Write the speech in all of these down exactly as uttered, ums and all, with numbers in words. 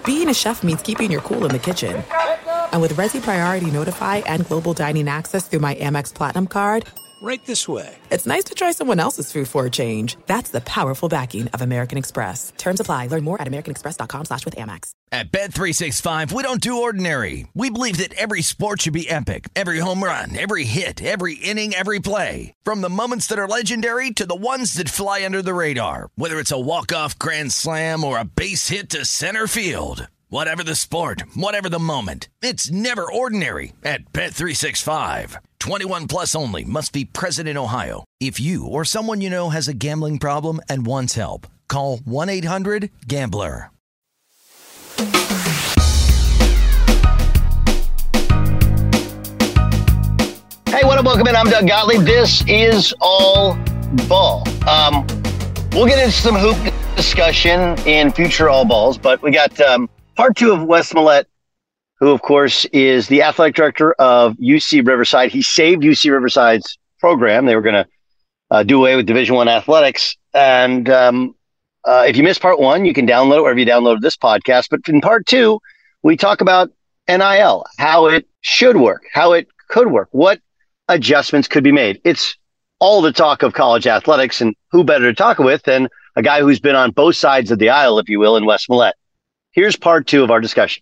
being a chef means keeping your cool in the kitchen. And with Resi Priority Notify and Global Dining Access through my Amex Platinum card, right this way. It's nice to try someone else's food for a change. That's the powerful backing of American Express. Terms apply. Learn more at americanexpress.com slash with Amex. At Bet three sixty-five, we don't do ordinary. We believe that every sport should be epic. Every home run, every hit, every inning, every play. From the moments that are legendary to the ones that fly under the radar. Whether it's a walk-off grand slam or a base hit to center field. Whatever the sport, whatever the moment, it's never ordinary at Bet three sixty-five. twenty-one plus only. Must be present in Ohio. If you or someone you know has a gambling problem and wants help, call one eight hundred gambler. Hey, what up? Welcome in. I'm Doug Gottlieb. This is All Ball. Um, we'll get into some hoop discussion in future All Balls, but we got um, part two of Wes Mallette, who, of course, is the athletic director of U C Riverside. He saved U C Riverside's program. They were going to uh, do away with Division One athletics. And um, uh, if you missed part one, you can download it wherever you downloaded this podcast. But in part two, we talk about N I L, how it should work, how it could work, what adjustments could be made. It's all the talk of college athletics, and who better to talk with than a guy who's been on both sides of the aisle, if you will, in Wes Mallette. Here's part two of our discussion.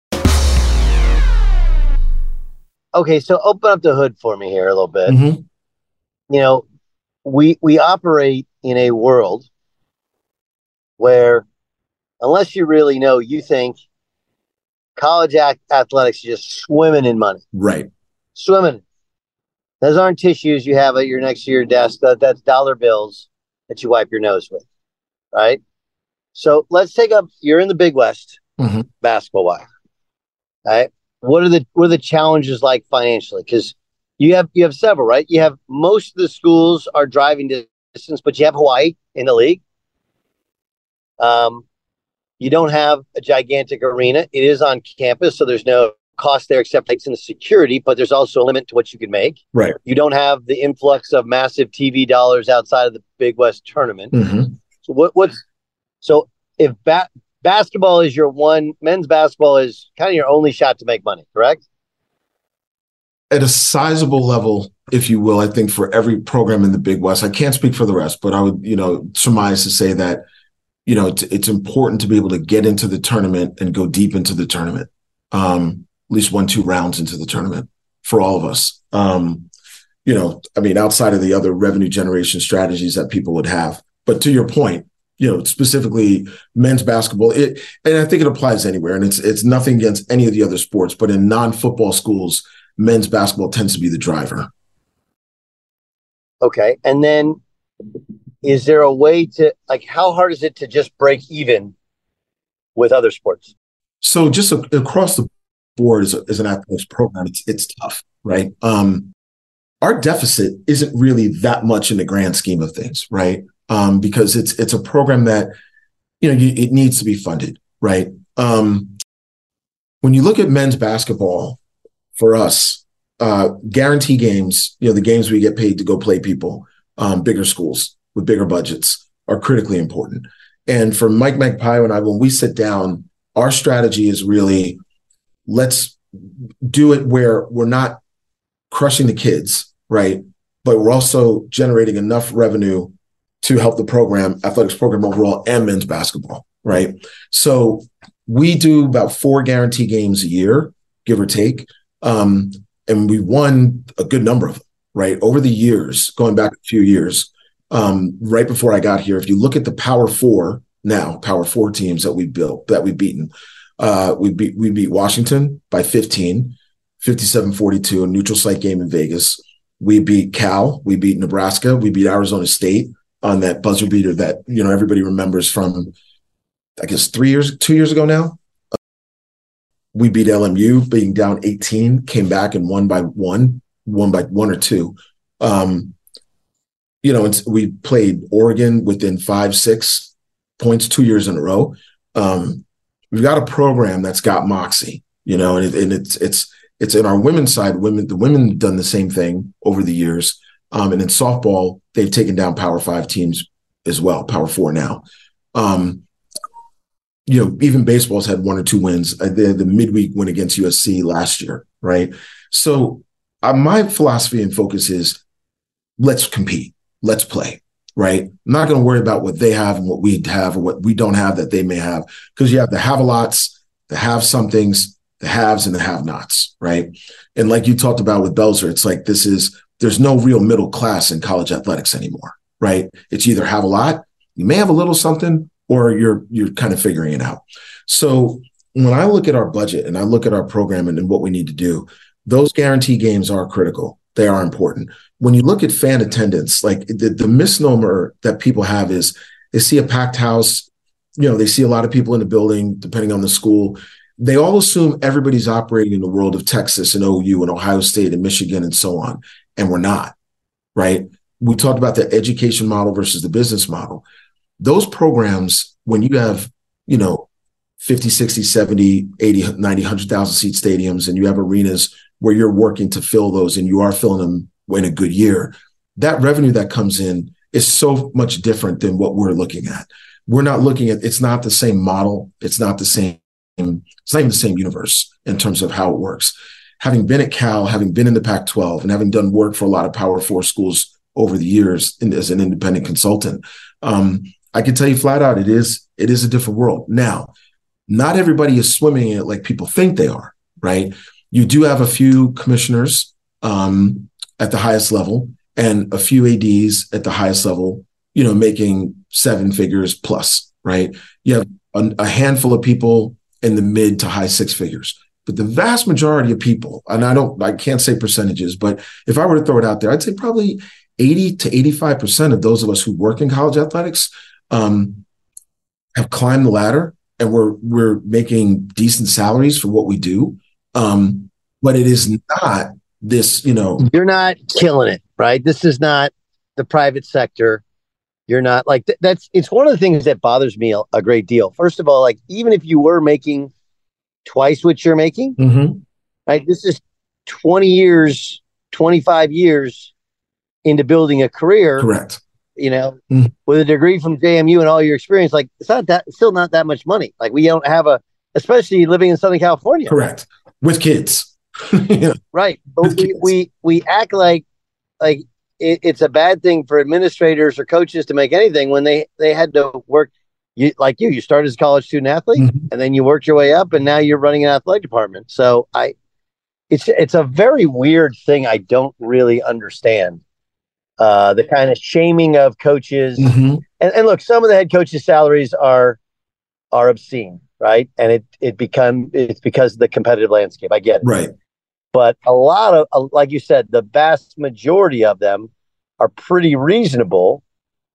Okay, so open up the hood for me here a little bit. Mm-hmm. You know, we we operate in a world where, unless you really know, you think college act- athletics is just swimming in money. Right. Swimming. Those aren't tissues you have at your next to your desk. That, that's dollar bills that you wipe your nose with, right? So let's take up, you're in the Big West, mm-hmm. basketball-wise, right? What are the what are the challenges like financially? Because you have you have several, right? You have most of the schools are driving distance, but you have Hawaii in the league. Um, you don't have a gigantic arena. It is on campus, so there's no cost there except it's in the security, but there's also a limit to what you can make. Right. You don't have the influx of massive T V dollars outside of the Big West tournament. Mm-hmm. So what what's so if ba- basketball is your one, men's basketball is kind of your only shot to make money, correct? At a sizable level, if you will, I think for every program in the Big West, I can't speak for the rest, but I would, you know, surmise to say that, you know, it's, it's important to be able to get into the tournament and go deep into the tournament. Um, at least one, two rounds into the tournament for all of us. Um, you know, I mean, outside of the other revenue generation strategies that people would have. But to your point, you know, specifically men's basketball, it, and I think it applies anywhere. And it's it's nothing against any of the other sports, but in non-football schools, men's basketball tends to be the driver. Okay. And then is there a way to, like, how hard is it to just break even with other sports? So just a, across the board as, a, as an athletics program, it's it's tough, right? Um, our deficit isn't really that much in the grand scheme of things, right? Um, because it's it's a program that, you know, you, it needs to be funded, right? Um, when you look at men's basketball, for us, uh, guarantee games, you know, the games we get paid to go play people, um, bigger schools with bigger budgets are critically important. And for Mike Magpayo and I, when we sit down, our strategy is really, let's do it where we're not crushing the kids, right? But we're also generating enough revenue to help the program, athletics program overall, and men's basketball, right? So we do about four guarantee games a year, give or take. Um, and we won a good number of them, right? Over the years, going back a few years, um, right before I got here, if you look at the Power Four now, Power Four teams that we built, that we've beaten, uh, we beat we beat Washington by fifteen, fifty-seven forty-two, a neutral site game in Vegas. We beat Cal, we beat Nebraska, we beat Arizona State on that buzzer beater that, you know, everybody remembers from, I guess, three years, two years ago now. We beat L M U, being down eighteen, came back and won by one, won by one or two. Um, you know, it's, we played Oregon within five, six points two years in a row. Um, we've got a program that's got moxie, you know, and, it, and it's it's it's in our women's side. Women, the women have done the same thing over the years. Um, and in softball, they've taken down Power Five teams as well, Power Four now. Um, you know, even baseball's had one or two wins. Uh, the, the midweek win against U S C last year, right? So uh, my philosophy and focus is let's compete, let's play, right? I'm not going to worry about what they have and what we have or what we don't have that they may have, because you have the have-a-lots, the have-somethings, the haves and the have-nots, right? And like you talked about with Belzer, it's like this is, there's no real middle class in college athletics anymore, right? It's either have a lot, you may have a little something, or you're you're kind of figuring it out. So when I look at our budget and I look at our program and, and what we need to do, those guarantee games are critical. They are important. When you look at fan attendance, like the, the misnomer that people have is they see a packed house, you know, they see a lot of people in the building, depending on the school. They all assume everybody's operating in the world of Texas and O U and Ohio State and Michigan and so on. And we're not, right? We talked about the education model versus the business model. Those programs, when you have, you know, fifty, sixty, seventy, eighty, ninety, one hundred thousand seat stadiums, and you have arenas where you're working to fill those and you are filling them in a good year, that revenue that comes in is so much different than what we're looking at. We're not looking at, it's not the same model. It's not the same, it's not even the same universe in terms of how it works. Having been at Cal, having been in the Pac twelve, and having done work for a lot of Power Four schools over the years in, as an independent consultant, um, I can tell you flat out, it is it is a different world. Now, not everybody is swimming in it like people think they are, right? You do have a few commissioners um, at the highest level and a few A Ds at the highest level, you know, making seven figures plus, right? You have a, a handful of people in the mid to high six figures. But the vast majority of people, and I don't, I can't say percentages, but if I were to throw it out there, I'd say probably eighty to eighty-five percent of those of us who work in college athletics um, have climbed the ladder, and we're we're making decent salaries for what we do. Um, but it is not this, you know. You're not killing it, right? This is not the private sector. You're not like th- that's. It's one of the things that bothers me a, a great deal. First of all, like even if you were making twice what you're making, mm-hmm. right? This is twenty years, twenty-five years into building a career. Correct. You know, mm-hmm. with a degree from J M U and all your experience, like it's not that, still not that much money. Like we don't have a, especially living in Southern California. Correct. With kids. Yeah. Right. But we, we, we act like, like it, it's a bad thing for administrators or coaches to make anything when they, they had to work. You like you, you started as a college student athlete mm-hmm. and then you worked your way up and now you're running an athletic department. So I, it's, it's a very weird thing. I don't really understand. Uh, the kind of shaming of coaches, mm-hmm. and, and look, some of the head coaches' salaries are are obscene, right? And it it become it's because of the competitive landscape. I get it, right? But a lot of, uh, like you said, the vast majority of them are pretty reasonable,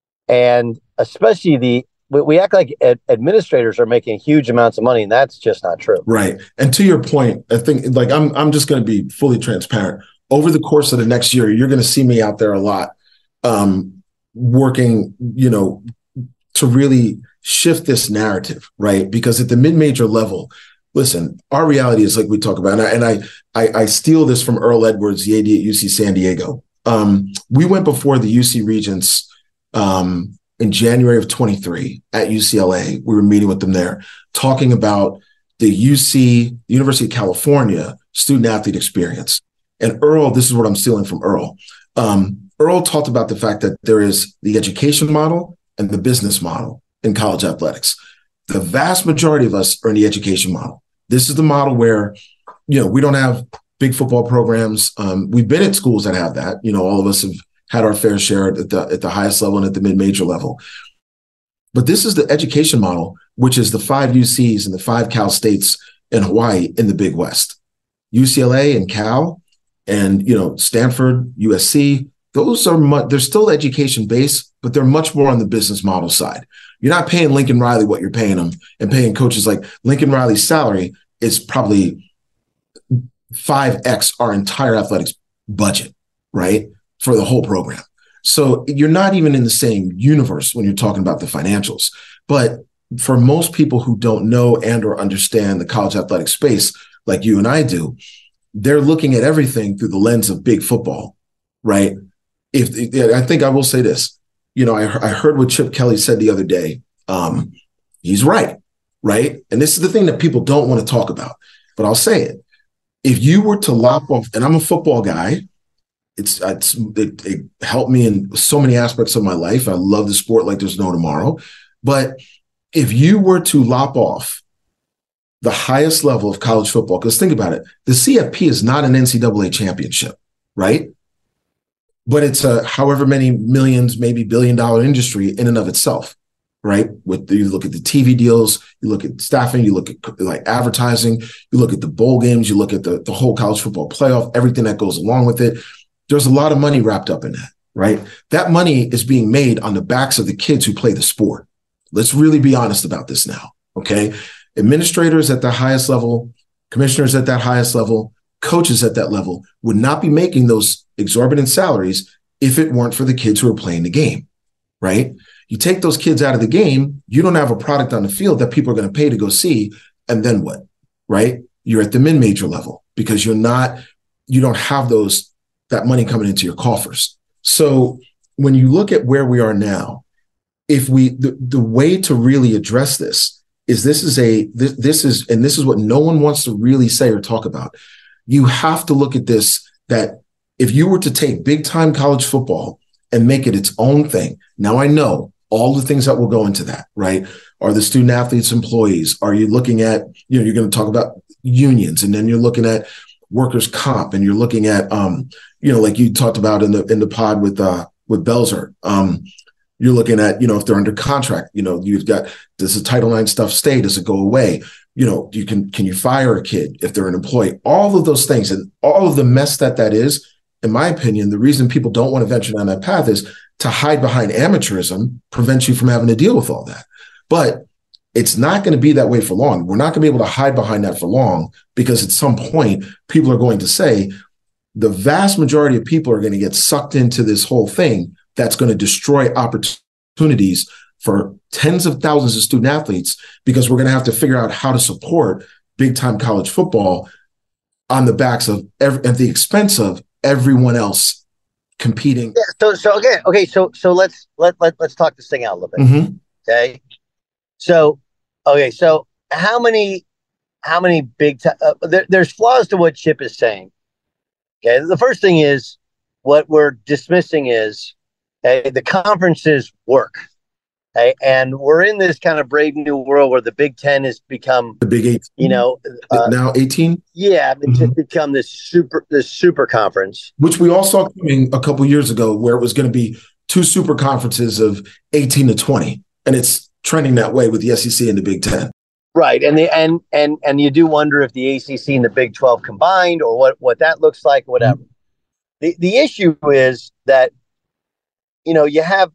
and especially the we, we act like ad- administrators are making huge amounts of money, and that's just not true, right? And to your point, I think like I'm I'm just going to be fully transparent. Over the course of the next year, you're going to see me out there a lot, um, working, you know, to really shift this narrative, right? Because at the mid-major level, listen, our reality is like we talk about, and I, and I, I, I steal this from Earl Edwards, the A D at U C San Diego. Um, we went before the U C Regents um, in January of twenty-three at U C L A. We were meeting with them there, talking about the U C, the University of California student-athlete experience. And Earl, this is what I'm stealing from Earl. Um, Earl talked about the fact that there is the education model and the business model in college athletics. The vast majority of us are in the education model. This is the model where, you know, we don't have big football programs. Um, we've been at schools that have that. You know, all of us have had our fair share at the, at the highest level and at the mid-major level. But this is the education model, which is the five U Cs and the five Cal States in Hawaii in the Big West. U C L A and Cal, and, you know, Stanford, U S C, those are much, they're still education based, but they're much more on the business model side. You're not paying Lincoln Riley what you're paying them, and paying coaches like Lincoln Riley's salary is probably five X our entire athletics budget, right? For the whole program. So you're not even in the same universe when you're talking about the financials. But for most people who don't know and or understand the college athletic space like you and I do, they're looking at everything through the lens of big football, right? If I think I will say this, you know, I, I heard what Chip Kelly said the other day. Um, he's right. right? And this is the thing that people don't want to talk about, but I'll say it. If you were to lop off, and I'm a football guy, it's, it's it, it helped me in so many aspects of my life. I love the sport like there's no tomorrow. But if you were to lop off the highest level of college football, because think about it, the C F P is not an N C double A championship, right? But it's a however many millions, maybe billion dollar industry in and of itself, right? With you look at the T V deals, you look at staffing, you look at like advertising, you look at the bowl games, you look at the, the whole college football playoff, everything that goes along with it. There's a lot of money wrapped up in that, right? That money is being made on the backs of the kids who play the sport. Let's really be honest about this now, okay? Administrators at the highest level, commissioners at that highest level, coaches at that level would not be making those exorbitant salaries if it weren't for the kids who are playing the game, right? You take those kids out of the game, you don't have a product on the field that people are going to pay to go see, and then what, right? You're at the mid-major level because you're not, you don't have those, that money coming into your coffers. So when you look at where we are now, if we, the, the way to really address this is this is a, this, this is, and this is what no one wants to really say or talk about. You have to look at this, that if you were to take big time college football and make it its own thing. Now I know all the things that will go into that, right? Are the student athletes employees? Are you looking at, you know, you're going to talk about unions, and then you're looking at workers' comp, and you're looking at, um, you know, like you talked about in the, in the pod with, uh, with Belzer. Um, you're looking at, you know, if they're under contract, you know, you've got, does the Title nine stuff stay? Does it go away? You know, you can, can you fire a kid if they're an employee? All of those things and all of the mess that that is, in my opinion, the reason people don't want to venture down that path is to hide behind amateurism prevents you from having to deal with all that. But it's not going to be that way for long. We're not going to be able to hide behind that for long, because at some point people are going to say the vast majority of people are going to get sucked into this whole thing that's going to destroy opportunities for tens of thousands of student athletes, because we're going to have to figure out how to support big time college football on the backs of every, at the expense of everyone else competing. Yeah, so, so okay, okay, so, so let's let let let's talk this thing out a little bit. Mm-hmm. Okay, so okay, so how many how many big time? Uh, there, there's flaws to what Chip is saying. Okay, the first thing is what we're dismissing is okay, the conferences work. Okay, and we're in this kind of brave new world where the Big Ten has become the Big Eight. You know, uh, now eighteen. Yeah, it's mm-hmm. just become this super this super conference, which we all saw coming a couple years ago, where it was going to be two super conferences of eighteen to twenty, and it's trending that way with the S E C and the Big Ten. Right, and the and and and you do wonder if the A C C and the Big twelve combined, or what what that looks like, or whatever. Mm-hmm. The the issue is that, you know, you have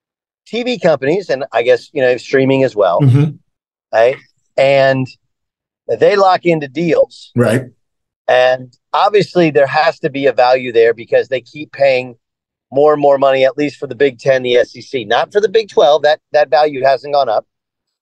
T V companies, and I guess, you know, streaming as well, mm-hmm. right? And they lock into deals, right? And obviously, there has to be a value there because they keep paying more and more money, at least for the Big Ten, the S E C, not for the Big twelve. That that value hasn't gone up,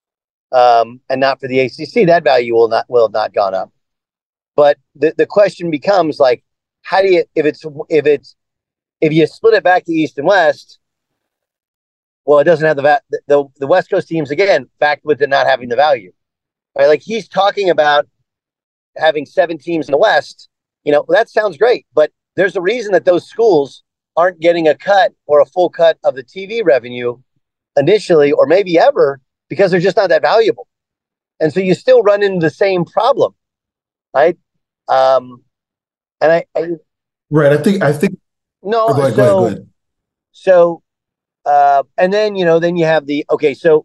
um, and not for the A C C. That value will not will have not gone up. But the the question becomes, like, how do you if it's if it's if you split it back to East and West? Well, it doesn't have the va- the the West Coast teams, again, back with it not having the value, right? Like, he's talking about having seven teams in the West. You know, that sounds great, but there's a reason that those schools aren't getting a cut or a full cut of the T V revenue initially, or maybe ever, because they're just not that valuable. And so you still run into the same problem, right? Um, and I, I right. I think I think no. Oh, go ahead, so go ahead, go ahead. so. Uh, and then, you know, then you have the, okay, so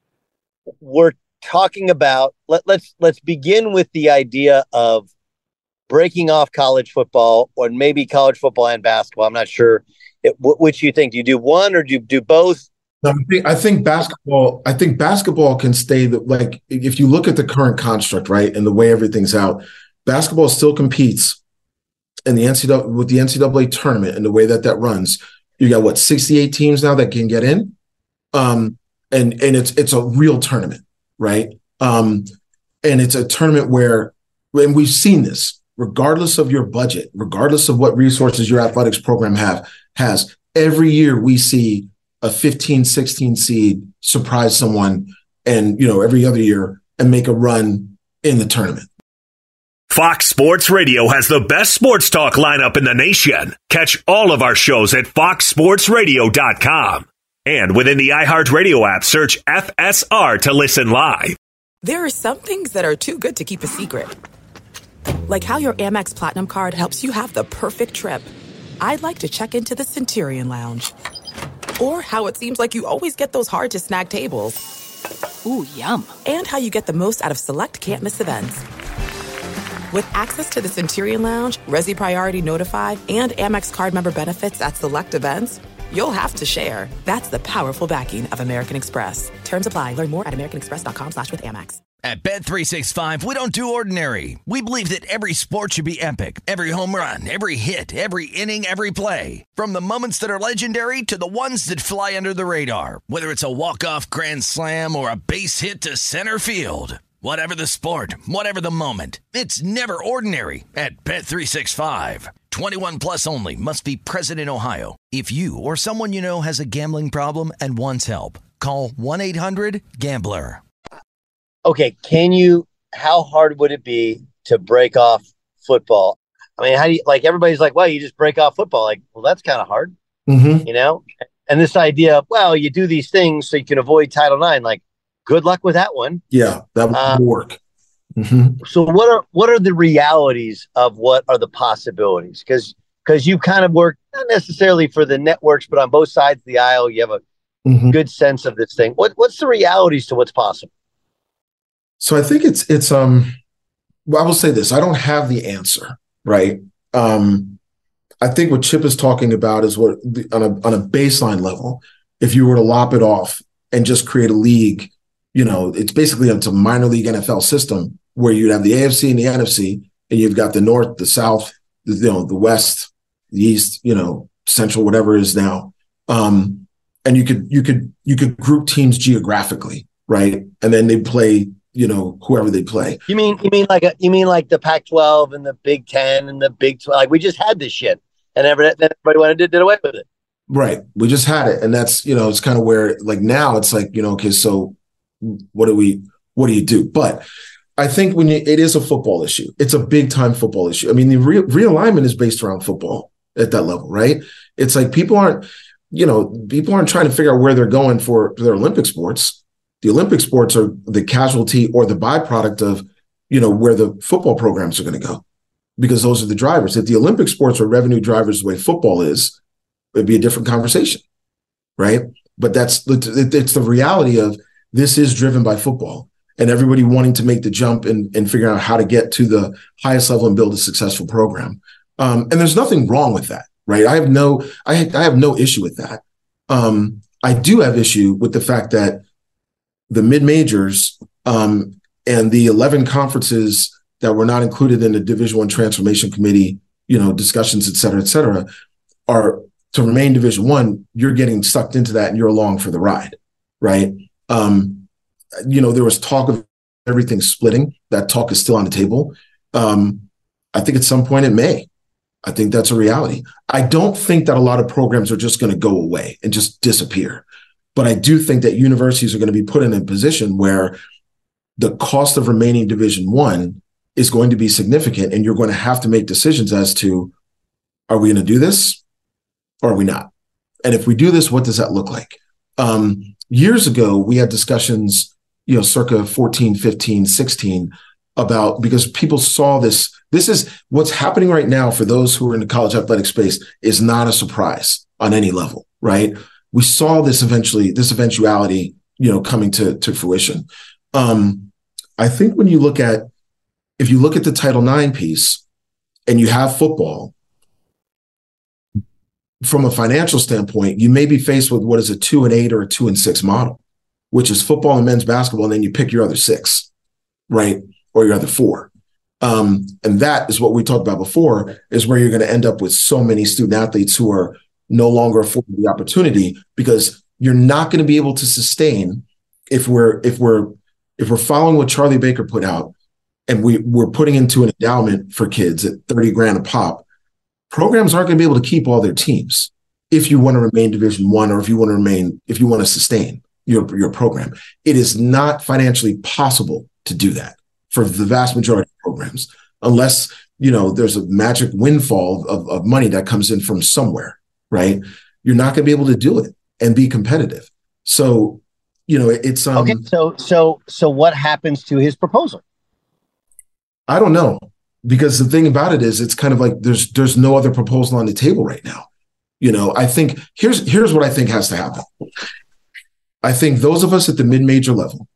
we're talking about, let, let's, let's begin with the idea of breaking off college football, or maybe college football and basketball. I'm not sure it, which you think. Do you do one or do you do both? I think, I think basketball, I think basketball can stay the, like, if you look at the current construct, right, and the way everything's out, basketball still competes in the N C double A with the N C double A tournament and the way that that runs. You got what, sixty-eight teams now that can get in, um, and and it's it's a real tournament, right? Um, and it's a tournament where, and we've seen this, regardless of your budget, regardless of what resources your athletics program have has, every year we see a fifteen, sixteen seed surprise someone, and you know every other year and make a run in the tournament. Fox Sports Radio has the best sports talk lineup in the nation. Catch all of our shows at fox sports radio dot com. And within the iHeartRadio app, search F S R to listen live. There are some things that are too good to keep a secret. Like how your Amex Platinum card helps you have the perfect trip. I'd like to check into the Centurion Lounge. Or how it seems like you always get those hard-to-snag tables. Ooh, yum. And how you get the most out of select can't-miss events. With access to the Centurion Lounge, Resi Priority Notified, and Amex card member benefits at select events, you'll have to share. That's the powerful backing of American Express. Terms apply. Learn more at americanexpress.com slash with Amex. At Bet three sixty-five, we don't do ordinary. We believe that every sport should be epic. Every home run, every hit, every inning, every play. From the moments that are legendary to the ones that fly under the radar. Whether it's a walk-off grand slam or a base hit to center field. Whatever the sport, whatever the moment, it's never ordinary at Bet three sixty-five. twenty-one plus only. Must be present in Ohio. If you or someone you know has a gambling problem and wants help, call one eight hundred gambler. Okay, can you, how hard would it be to break off football? I mean, how do you, like, everybody's like, well, you just break off football. Like, well, that's kind of hard, Mm-hmm. you know? And this idea of, well, you do these things so you can avoid Title nine, like, good luck with that one. Yeah, that would Uh, work. Mm-hmm. So what are what are the realities of what are the possibilities? Because because you kind of work not necessarily for the networks, but on both sides of the aisle, you have a Mm-hmm. good sense of this thing. What what's the realities to what's possible? So I think it's it's um well, I will say this. I don't have the answer, right? Um, I think what Chip is talking about is what the, on a on a baseline level, if you were to lop it off and just create a league, you know, it's basically it's a minor league N F L system where you'd have the A F C and the N F C, and you've got the North, the South, the, you know, the West, the East, you know, Central, whatever it is now. Um, and you could you could you could group teams geographically, right? And then they play, you know, whoever they play. You mean you mean like a, you mean like the Pac twelve and the Big Ten and the Big twelve? Like we just had this shit, and every, then everybody went and did, did away with it. Right. We just had it. And that's, you know, it's kind of where like now it's like, you know, okay, so what do we, what do you do? But I think when you, it is a football issue, it's a big time football issue. I mean, the re- realignment is based around football at that level, right? It's like people aren't, you know, people aren't trying to figure out where they're going for their Olympic sports. The Olympic sports are the casualty or the byproduct of, you know, where the football programs are going to go, because those are the drivers. If the Olympic sports are revenue drivers the way football is, it'd be a different conversation, right? But that's it's the reality of this is driven by football and everybody wanting to make the jump and, and figure out how to get to the highest level and build a successful program. Um, and there's nothing wrong with that, right? I have no, I, I have no issue with that. Um, I do have issue with the fact that the mid-majors um, and the eleven conferences that were not included in the Division One Transformation Committee, you know, discussions, et cetera, et cetera, are to remain Division One. You're getting sucked into that and you're along for the ride, right? Um, you know, there was talk of everything splitting. That talk is still on the table. Um, I think at some point it may. I think that's a reality. I don't think that a lot of programs are just going to go away and just disappear. But I do think that universities are going to be put in a position where the cost of remaining Division One is going to be significant, and you're going to have to make decisions as to, are we going to do this or are we not? And if we do this, what does that look like? Um, years ago, we had discussions, you know, circa fourteen, fifteen, sixteen, about, because people saw this. This is what's happening right now for those who are in the college athletic space is not a surprise on any level, right? We saw this eventually, this eventuality, you know, coming to, to fruition. Um, I think when you look at, if you look at the Title nine piece and you have football, from a financial standpoint, you may be faced with what is a two and eight or a two and six model, which is football and men's basketball, and then you pick your other six, right? Or your other four. Um, and that is what we talked about before, is where you're going to end up with so many student athletes who are no longer afforded the opportunity, because you're not going to be able to sustain if we're if we're if we're following what Charlie Baker put out, and we we're putting into an endowment for kids at thirty grand a pop. Programs aren't going to be able to keep all their teams if you want to remain Division One, or if you want to remain if you want to sustain your your program. It is not financially possible to do that for the vast majority of programs, unless, you know, there's a magic windfall of, of money that comes in from somewhere, right? You're not going to be able to do it and be competitive. So, you know, it's um, okay. So, so, so what happens to his proposal? I don't know, because the thing about it is, it's kind of like there's there's no other proposal on the table right now. You know, I think here's here's what I think has to happen. I think those of us at the mid-major level,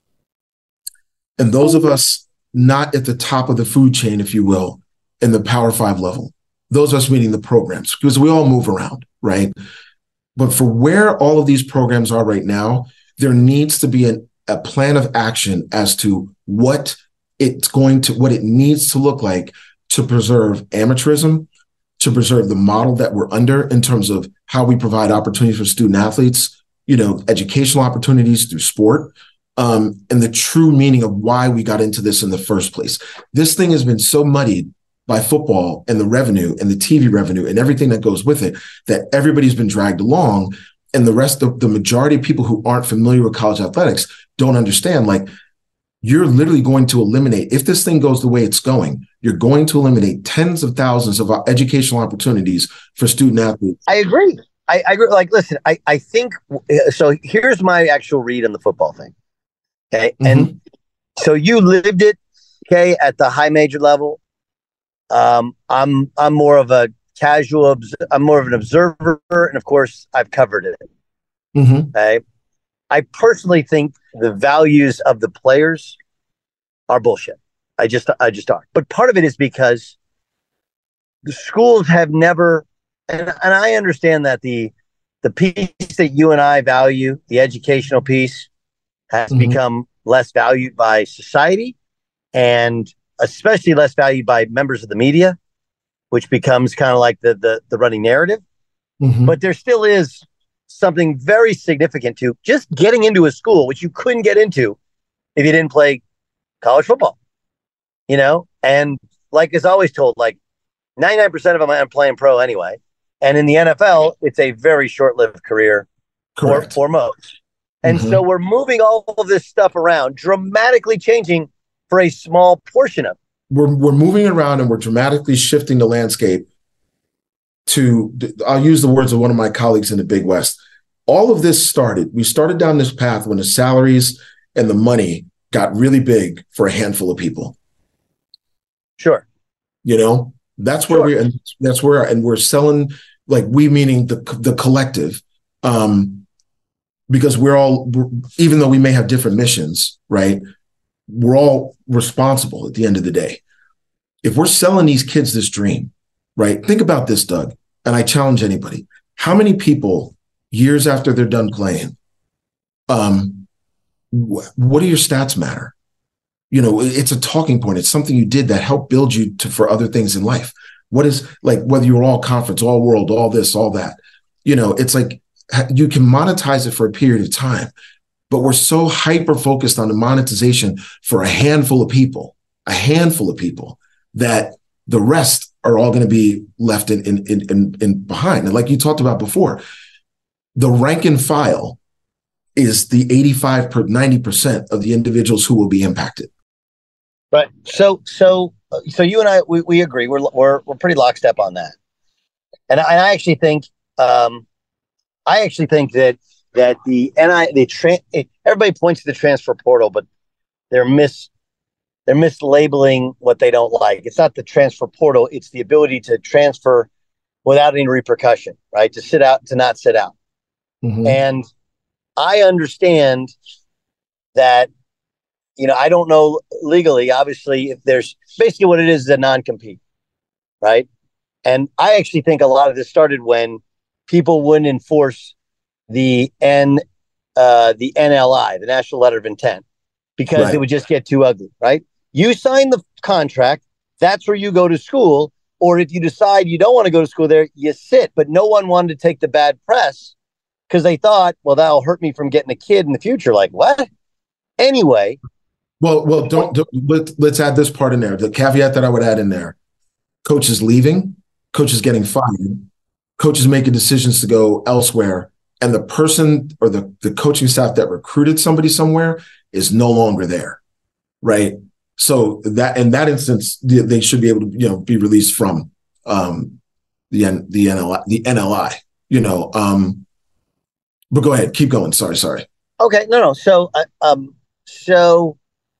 and those of us not at the top of the food chain, if you will, in the Power Five level, those of us meaning the programs, because we all move around, right? But for where all of these programs are right now, there needs to be an, a plan of action as to what it's going to, what it needs to look like to preserve amateurism, to preserve the model that we're under in terms of how we provide opportunities for student athletes, you know, educational opportunities through sport, um, and the true meaning of why we got into this in the first place. This thing has been so muddied by football and the revenue and the T V revenue and everything that goes with it that everybody's been dragged along. And the rest of the majority of people who aren't familiar with college athletics don't understand, like, you're literally going to eliminate, if this thing goes the way it's going, you're going to eliminate tens of thousands of educational opportunities for student athletes. I agree. I, I agree. Like, listen, I, I think, so here's my actual read on the football thing. Okay. Mm-hmm. And so you lived it, okay, at the high major level. Um, I'm, I'm more of a casual, I'm more of an observer. And of course I've covered it. Mm-hmm. Okay. I personally think the values of the players are bullshit. I just, I just are. But part of it is because the schools have never, and, and I understand that the, the piece that you and I value, the educational piece, has mm-hmm. become less valued by society, and especially less valued by members of the media, which becomes kind of like the, the, the running narrative. Mm-hmm. But there still is something very significant to just getting into a school, which you couldn't get into if you didn't play college football, you know? And like is always told, like ninety-nine percent of them are playing pro anyway. And in the N F L, it's a very short-lived career for, for most. And mm-hmm. so we're moving all of this stuff around, dramatically changing for a small portion of it. We're, we're moving around and we're dramatically shifting the landscape to, I'll use the words of one of my colleagues in the Big West. All of this started, we started down this path when the salaries and the money got really big for a handful of people. Sure. You know, that's where sure. we, and that's where, and we're selling, like we meaning the, the collective, um, because we're all, we're, even though we may have different missions, right? We're all responsible at the end of the day. If we're selling these kids this dream, right? Think about this, Doug, and I challenge anybody. How many people, years after they're done playing, um, wh- what do your stats matter? You know, it's a talking point. It's something you did that helped build you to for other things in life. What is, like, whether you're all conference, all world, all this, all that, you know, it's like you can monetize it for a period of time, but we're so hyper focused on the monetization for a handful of people, a handful of people, that the rest are all going to be left in, in, in, in, in behind. And like you talked about before, the rank and file is the eighty-five per ninety percent of the individuals who will be impacted. Right. So, so, so you and I, we, we agree. We're, we're, we're pretty lockstep on that. And I, and I actually think, um, I actually think that, that the, and I, the, tra- everybody points to the transfer portal, but they're mis, they're mislabeling what they don't like. It's not the transfer portal. It's the ability to transfer without any repercussion, right? To sit out, to not sit out. Mm-hmm. And I understand that, you know, I don't know legally, obviously, if there's basically what it is, is a non-compete, right? And I actually think a lot of this started when people wouldn't enforce the N, uh, the N L I, the National Letter of Intent, because right. it would just get too ugly, right? You sign the contract, that's where you go to school. Or if you decide you don't want to go to school there, you sit. But no one wanted to take the bad press because they thought, well, that'll hurt me from getting a kid in the future. Like, what? Anyway. Well, well, don't, don't let, let's add this part in there. The caveat that I would add in there: coach is leaving, coach is getting fired, coach is making decisions to go elsewhere, and the person or the, the coaching staff that recruited somebody somewhere is no longer there. right? So that in that instance, they should be able to, you know, be released from um, the N, the N L I, the N L I, you know. Um, but go ahead, keep going. Sorry, sorry. Okay, no, no. So, uh, um, so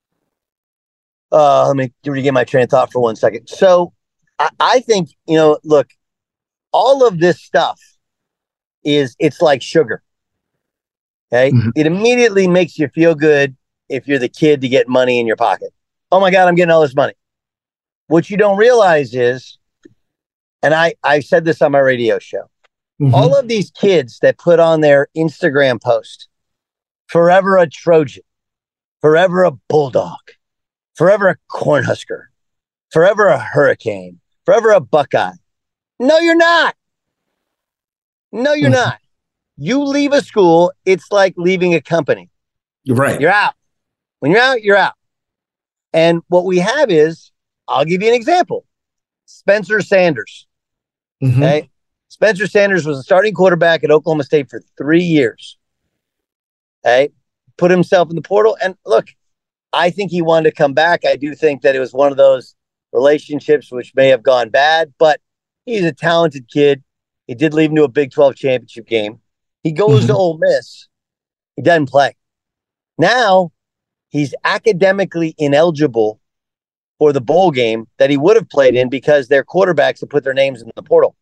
uh, let me regain my train of thought for one second. So, I, I think, you know, look, all of this stuff is it's like sugar. Okay, mm-hmm. It immediately makes you feel good if you're the kid to get money in your pocket. Oh my God, I'm getting all this money. What you don't realize is, and I, I said this on my radio show, mm-hmm. all of these kids that put on their Instagram post, forever a Trojan, forever a Bulldog, forever a Cornhusker, forever a Hurricane, forever a Buckeye. No, you're not. No, you're mm-hmm. not. You leave a school, it's like leaving a company. You're right. You're out. When you're out, you're out. And what we have is, I'll give you an example. Spencer Sanders. Mm-hmm. Okay. Spencer Sanders was a starting quarterback at Oklahoma State for three years. Okay. Put himself in the portal. And look, I think he wanted to come back. I do think that it was one of those relationships which may have gone bad, but he's a talented kid. He did leave him to a Big twelve championship game. He goes mm-hmm. to Ole Miss. He doesn't play. Now, he's academically ineligible for the bowl game that he would have played in because their quarterbacks have put their names in the portal.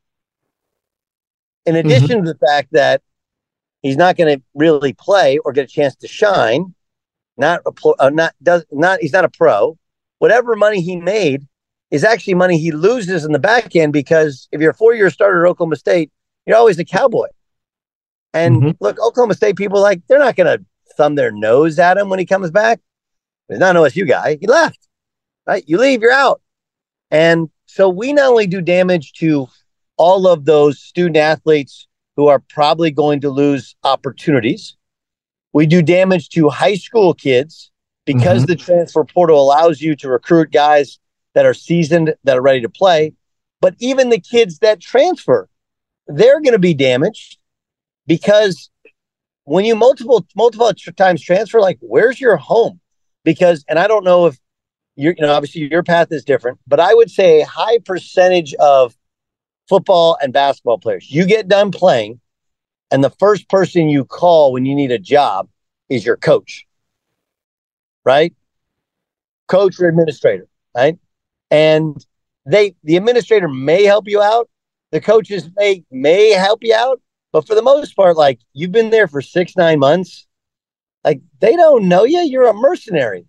In addition mm-hmm. to the fact that he's not going to really play or get a chance to shine, not a pro, uh, not does not he's not a pro. Whatever money he made is actually money he loses in the back end because if you're a four-year starter at Oklahoma State, you're always a cowboy. And mm-hmm. look, Oklahoma State people, like, they're not going to thumb their nose at him when he comes back. He's not an O S U guy. He left, right? You leave, you're out. And so we not only do damage to all of those student athletes who are probably going to lose opportunities, we do damage to high school kids because mm-hmm. the transfer portal allows you to recruit guys that are seasoned, that are ready to play. But even the kids that transfer, they're going to be damaged because when you multiple multiple times transfer, like, where's your home? Because, and I don't know if you're, you know, obviously your path is different, but I would say a high percentage of football and basketball players, you get done playing, and the first person you call when you need a job is your coach, right? Coach or administrator, right? And they, the administrator may help you out. The coaches may, may help you out. But for the most part, like, you've been there for six, nine months. Like, they don't know you. You're a mercenary.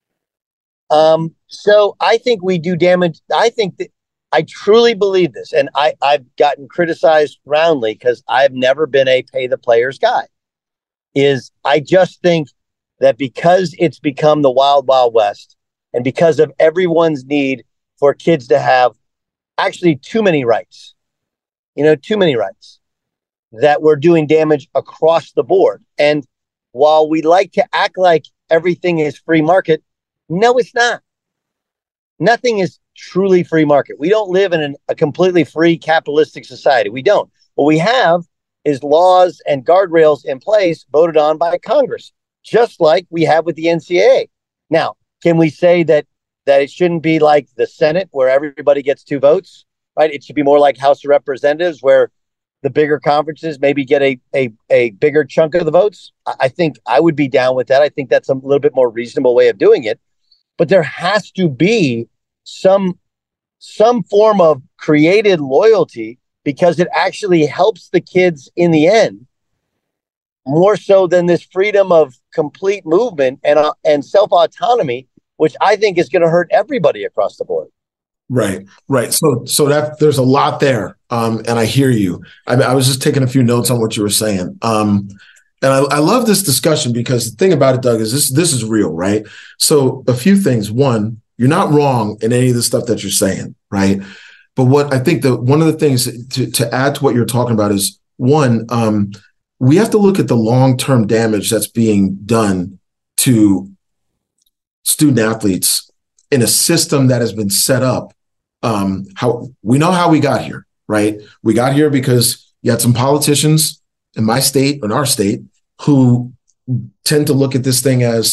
Um, so I think we do damage. I think that I truly believe this. And I, I've gotten criticized roundly because I've never been a pay the players guy. Is I just think that because it's become the wild, wild west, and because of everyone's need for kids to have actually too many rights, you know, too many rights, that we're doing damage across the board. And while we like to act like everything is free market, no, it's not. Nothing is truly free market. We don't live in an, a completely free capitalistic society. We don't. What we have is laws and guardrails in place voted on by Congress, just like we have with the N C double A. Now, can we say that that it shouldn't be like the Senate where everybody gets two votes, right? It should be more like House of Representatives where the bigger conferences maybe get a, a, a bigger chunk of the votes. I think I would be down with that. I think that's a little bit more reasonable way of doing it. But there has to be some, some form of created loyalty because it actually helps the kids in the end more so than this freedom of complete movement and, uh, and self-autonomy, which I think is going to hurt everybody across the board. Right, right. So, so that there's a lot there, um, and I hear you. I, I was just taking a few notes on what you were saying, um, and I, I love this discussion because the thing about it, Doug, is this this is real, right? So, a few things. One, you're not wrong in any of the stuff that you're saying, right? But what I think that one of the things to to add to what you're talking about is one, um, we have to look at the long-term damage that's being done to student athletes in a system that has been set up. Um, how we know how we got here, right? We got here because you had some politicians in my state, in our state, who tend to look at this thing as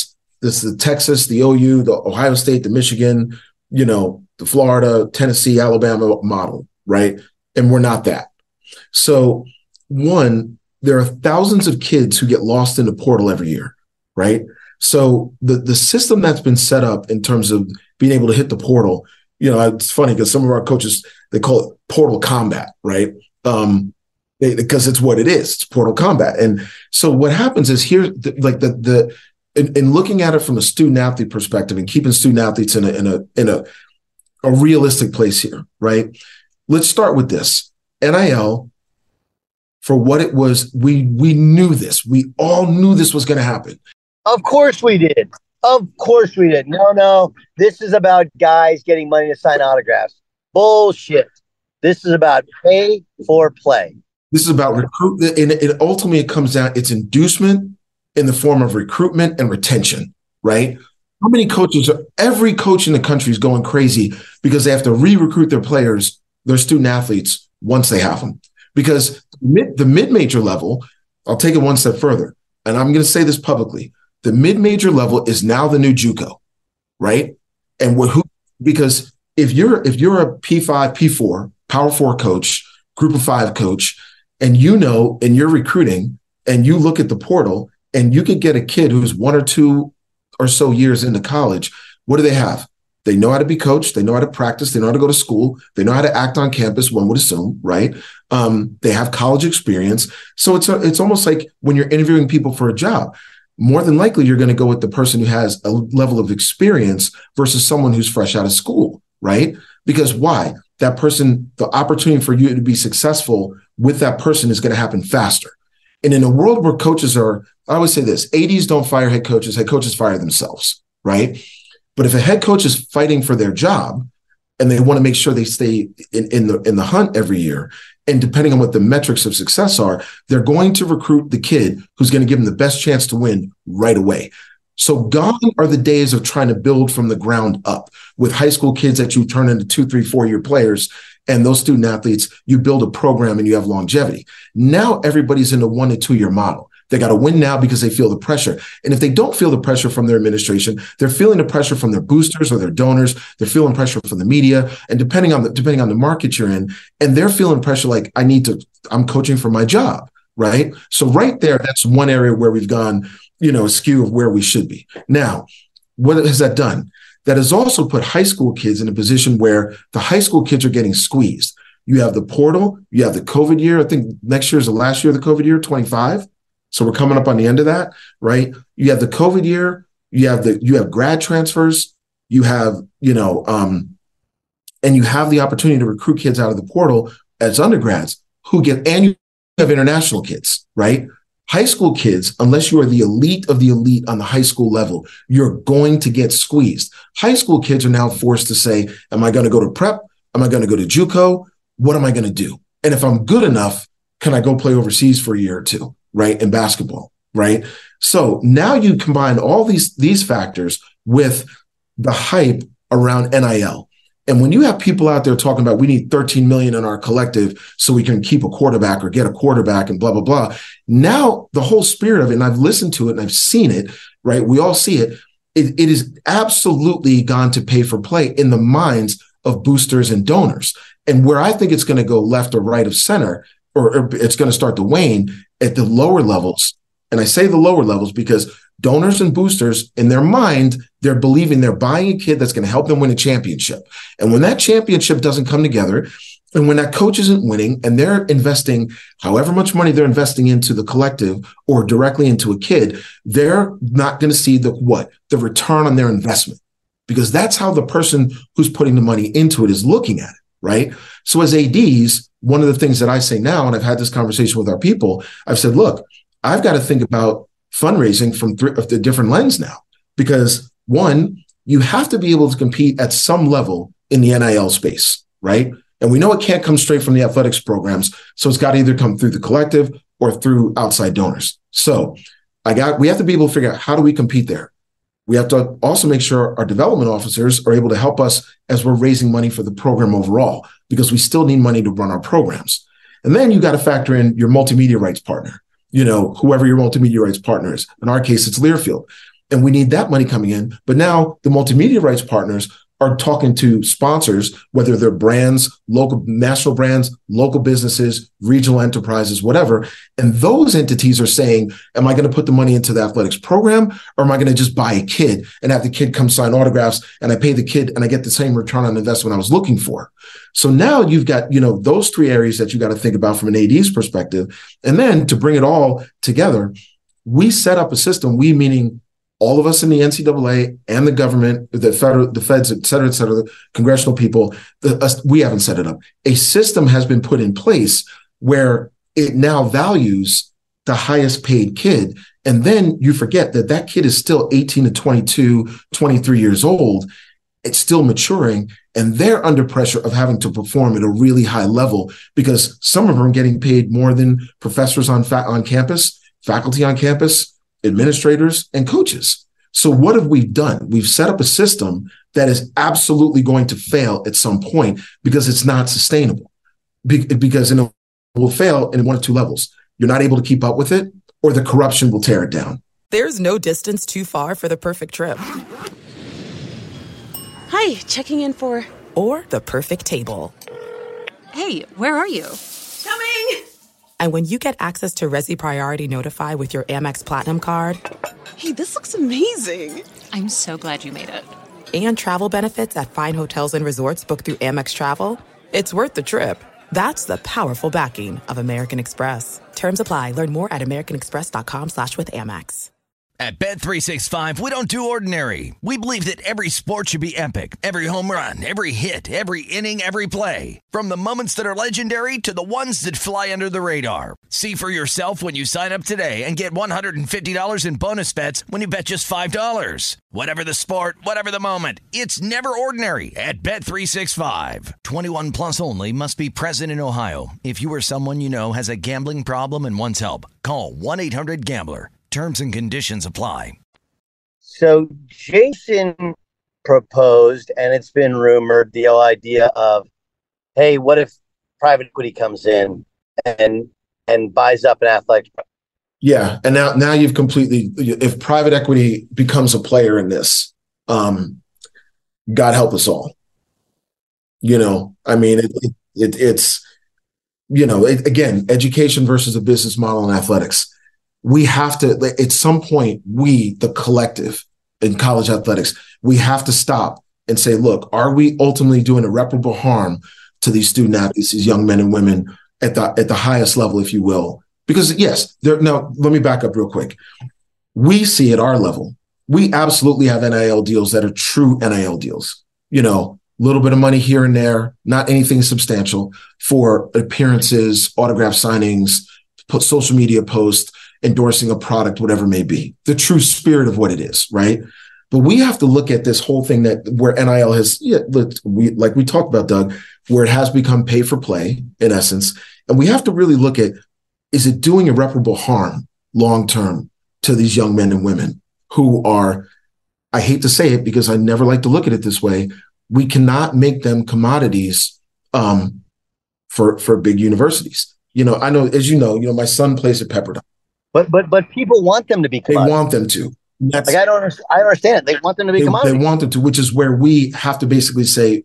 this is the Texas, the O U, the Ohio State, the Michigan, you know, the Florida, Tennessee, Alabama model, right? And we're not that. So one, there are thousands of kids who get lost in the portal every year, right? So the, the system that's been set up in terms of being able to hit the portal, you know, it's funny because some of our coaches, they call it portal combat, right? Um, they, because it's what it is, it's portal combat. And so what happens is here, the, like the, the, in, in looking at it from a student athlete perspective and keeping student athletes in a, in a, in a, a realistic place here, right? Let's start with this. N I L, for what it was, we we knew this. We all knew this was going to happen. Of course we did. Of course we did. No, no. This is about guys getting money to sign autographs. Bullshit. This is about pay for play. This is about recruitment. And it ultimately it comes down, it's inducement in the form of recruitment and retention, right? How many coaches are, every coach in the country is going crazy because they have to re-recruit their players, their student athletes, once they have them. Because mid, the mid-major level, I'll take it one step further, and I'm going to say this publicly, the mid-major level is now the new JUCO, right? And who, because if you're if you're a P five, P four, Power Four coach, Group of Five coach, and you know, and you're recruiting, and you look at the portal, and you could get a kid who's one or two or so years into college, what do they have? They know how to be coached. They know how to practice. They know how to go to school. They know how to act on campus, one would assume, right? Um, they have college experience. So it's a, it's almost like when you're interviewing people for a job, more than likely you're going to go with the person who has a level of experience versus someone who's fresh out of school, right? Because why? That person, the opportunity for you to be successful with that person is going to happen faster. And in a world where coaches are, I always say this, A Ds don't fire head coaches, head coaches fire themselves, right? But if a head coach is fighting for their job and they want to make sure they stay in, in the in the hunt every year, and depending on what the metrics of success are, they're going to recruit the kid who's going to give them the best chance to win right away. So gone are the days of trying to build from the ground up with high school kids that you turn into two, three, four-year players, and those student athletes, you build a program and you have longevity. Now everybody's in a one to two-year model. They got to win now because they feel the pressure. And if they don't feel the pressure from their administration, they're feeling the pressure from their boosters or their donors. They're feeling pressure from the media. And depending on the, depending on the market you're in, and they're feeling pressure like, I need to, I'm coaching for my job, right? So right there, that's one area where we've gone, you know, askew of where we should be. Now, what has that done? That has also put high school kids in a position where the high school kids are getting squeezed. You have the portal, you have the COVID year. I think next year is the last year of the COVID year, twenty-five. So we're coming up on the end of that, right? You have the COVID year, you have the you have grad transfers, you have, you know, um, and you have the opportunity to recruit kids out of the portal as undergrads who get, and you have international kids, right? High school kids, unless you are the elite of the elite on the high school level, you're going to get squeezed. High school kids are now forced to say, am I going to go to prep? Am I going to go to JUCO? What am I going to do? And if I'm good enough, can I go play overseas for a year or two? Right, in basketball, right? So now you combine all these, these factors with the hype around N I L. And when you have people out there talking about we need thirteen million in our collective so we can keep a quarterback or get a quarterback and blah, blah, blah. Now the whole spirit of it, and I've listened to it and I've seen it, right? We all see it. It, it is absolutely gone to pay for play in the minds of boosters and donors. And where I think it's going to go left or right of center, or, or it's going to start to wane at the lower levels. And I say the lower levels because donors and boosters, in their mind, they're believing they're buying a kid that's going to help them win a championship. And when that championship doesn't come together, and when that coach isn't winning and they're investing however much money they're investing into the collective or directly into a kid, they're not going to see the what? The return on their investment. Because that's how the person who's putting the money into it is looking at it, right? So as A Ds, one of the things that I say now, and I've had this conversation with our people, I've said, look, I've got to think about fundraising from th- a different lens now, because one, you have to be able to compete at some level in the N I L space, right? And we know it can't come straight from the athletics programs. So it's got to either come through the collective or through outside donors. So I got, we have to be able to figure out how do we compete there? We have to also make sure our development officers are able to help us as we're raising money for the program overall, because we still need money to run our programs. And then you got to factor in your multimedia rights partner, you know, whoever your multimedia rights partner is. In our case, it's Learfield. And we need that money coming in. But now the multimedia rights partners are talking to sponsors, whether they're brands, local national brands, local businesses, regional enterprises, whatever. And those entities are saying, am I going to put the money into the athletics program, or am I going to just buy a kid and have the kid come sign autographs and I pay the kid and I get the same return on investment I was looking for? So now you've got, you know, those three areas that you got to think about from an A D's perspective. And then to bring it all together, we set up a system, we meaning all of us in the N C double A and the government, the federal, the feds, et cetera, et cetera, the congressional people, the, us, we haven't set it up. A system has been put in place where it now values the highest paid kid. And then you forget that that kid is still eighteen to twenty-two, twenty-three years old. It's still maturing, and they're under pressure of having to perform at a really high level because some of them are getting paid more than professors on fa- on campus, faculty on campus, administrators, and coaches. So what have we done? We've set up a system that is absolutely going to fail at some point because it's not sustainable. Be- because it will fail in one of two levels. You're not able to keep up with it, or the corruption will tear it down. There's no distance too far for the perfect trip. Hi, checking in for... Or the perfect table. Hey, where are you? Coming! And when you get access to Resi Priority Notify with your Amex Platinum card... Hey, this looks amazing. I'm so glad you made it. And travel benefits at fine hotels and resorts booked through Amex Travel, it's worth the trip. That's the powerful backing of American Express. Terms apply. Learn more at americanexpress.com slash with Amex. At Bet three sixty-five, we don't do ordinary. We believe that every sport should be epic. Every home run, every hit, every inning, every play. From the moments that are legendary to the ones that fly under the radar. See for yourself when you sign up today and get one hundred fifty dollars in bonus bets when you bet just five dollars. Whatever the sport, whatever the moment, it's never ordinary at Bet three sixty-five. twenty-one plus only. Must be present in Ohio. If you or someone you know has a gambling problem and wants help, call one eight hundred gambler. Terms and conditions apply. So Jason proposed, and it's been rumored, the whole idea of, hey, what if private equity comes in and and buys up an athletic? Yeah, and now now you've completely, if private equity becomes a player in this, um, God help us all. You know, I mean, it, it, it it's, you know, it, again, education versus a business model in athletics. We have to, at some point, we, the collective in college athletics, we have to stop and say, look, are we ultimately doing irreparable harm to these student athletes, these young men and women at the at the highest level, if you will? Because yes, there, now let me back up real quick. We see at our level, we absolutely have N I L deals that are true N I L deals. You know, a little bit of money here and there, not anything substantial, for appearances, autograph signings, put social media posts, endorsing a product, whatever it may be, the true spirit of what it is, right? But we have to look at this whole thing that where N I L has, yeah, we, like we talked about, Doug, where it has become pay for play in essence. And we have to really look at, is it doing irreparable harm long-term to these young men and women who are, I hate to say it because I never like to look at it this way, we cannot make them commodities um, for, for big universities. You know, I know, as you know, you know, my son plays at Pepperdine. But but but people want them to be commodities. They want them to. That's, like I don't understand. I understand it. They want them to be they, commodities. They want them to, which is where we have to basically say,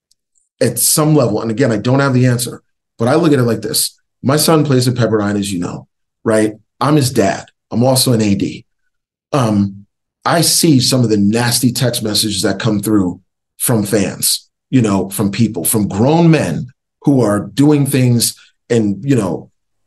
at some level, and again, I don't have the answer, but I look at it like this. My son plays at Pepperdine, as you know, right? I'm his dad. I'm also an A D. Um, I see some of the nasty text messages that come through from fans, you know, from people, from grown men who are doing things and, you know,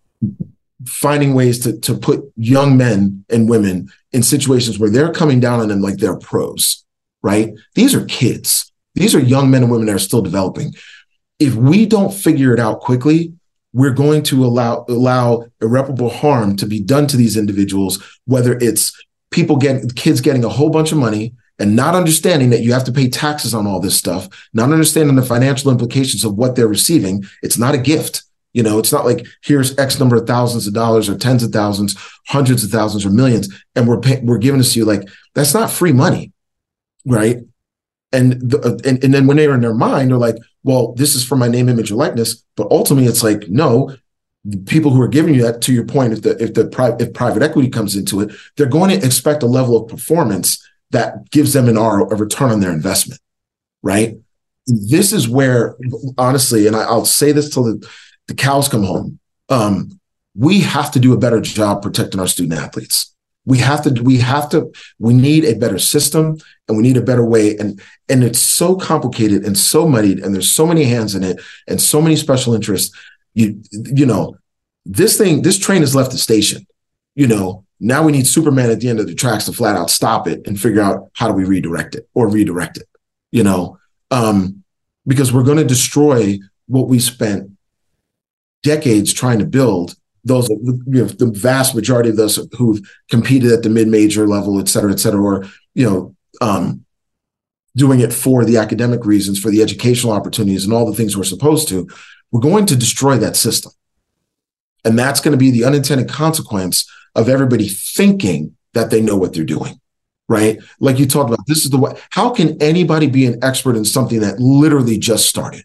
finding ways to, to put young men and women in situations where they're coming down on them like they're pros, right? These are kids. These are young men and women that are still developing. If we don't figure it out quickly, we're going to allow allow irreparable harm to be done to these individuals, whether it's people getting, kids getting a whole bunch of money and not understanding that you have to pay taxes on all this stuff, not understanding the financial implications of what they're receiving. It's not a gift. You know, it's not like here's X number of thousands of dollars or tens of thousands, hundreds of thousands or millions, and we're pay, we're giving this to you. Like, that's not free money, right? And, the, and and then when they're in their mind, they're like, well, this is for my name, image, or likeness. But ultimately, it's like, no, the people who are giving you that, to your point, if the if the pri- if private equity comes into it, they're going to expect a level of performance that gives them an R, a return on their investment, right? This is where, honestly, and I, I'll say this till the, the cows come home, um, we have to do a better job protecting our student athletes. We have to, we have to, we need a better system and we need a better way. And, and it's so complicated and so muddied and there's so many hands in it and so many special interests. You, you know, this thing, this train has left the station. You know, now we need Superman at the end of the tracks to flat out stop it and figure out how do we redirect it or redirect it, you know, um, because we're going to destroy what we spent decades trying to build. Those, you know, the vast majority of those who've competed at the mid-major level, et cetera, et cetera, or, you know, um, doing it for the academic reasons, for the educational opportunities and all the things we're supposed to, we're going to destroy that system. And that's going to be the unintended consequence of everybody thinking that they know what they're doing, right? Like you talked about, this is the way, how can anybody be an expert in something that literally just started?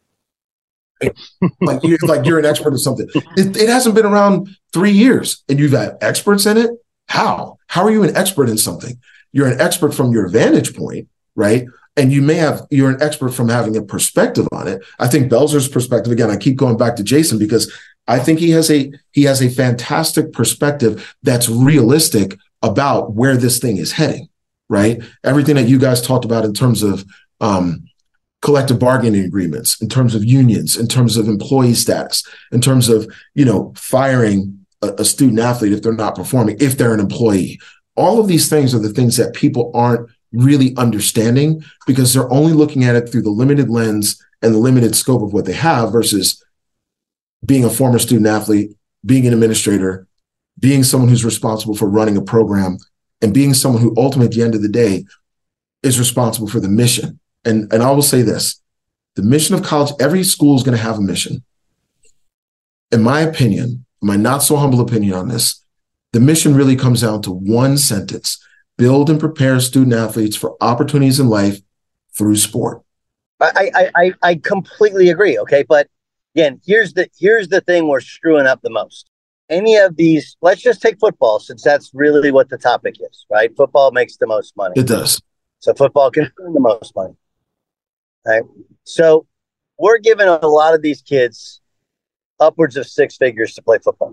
like, you're, like you're an expert in something. It, it hasn't been around three years and you've got experts in it. How? How are you an expert in something? You're an expert from your vantage point, right? And you may have, you're an expert from having a perspective on it. I think Belzer's perspective, again, I keep going back to Jason because I think he has a, he has a fantastic perspective that's realistic about where this thing is heading, right? Everything that you guys talked about in terms of, um, collective bargaining agreements, in terms of unions, in terms of employee status, in terms of, you know, firing a, a student athlete if they're not performing, if they're an employee. All of these things are the things that people aren't really understanding because they're only looking at it through the limited lens and the limited scope of what they have versus being a former student athlete, being an administrator, being someone who's responsible for running a program, and being someone who ultimately at the end of the day is responsible for the mission. And, and I will say this, the mission of college, every school is going to have a mission. In my opinion, my not so humble opinion on this, the mission really comes down to one sentence: build and prepare student athletes for opportunities in life through sport. I, I, I, I completely agree. Okay. But again, here's the, here's the thing we're screwing up the most. Any of these, let's just take football since that's really what the topic is, right? Football makes the most money. It does. So football can earn the most money. Right. So we're giving a lot of these kids upwards of six figures to play football.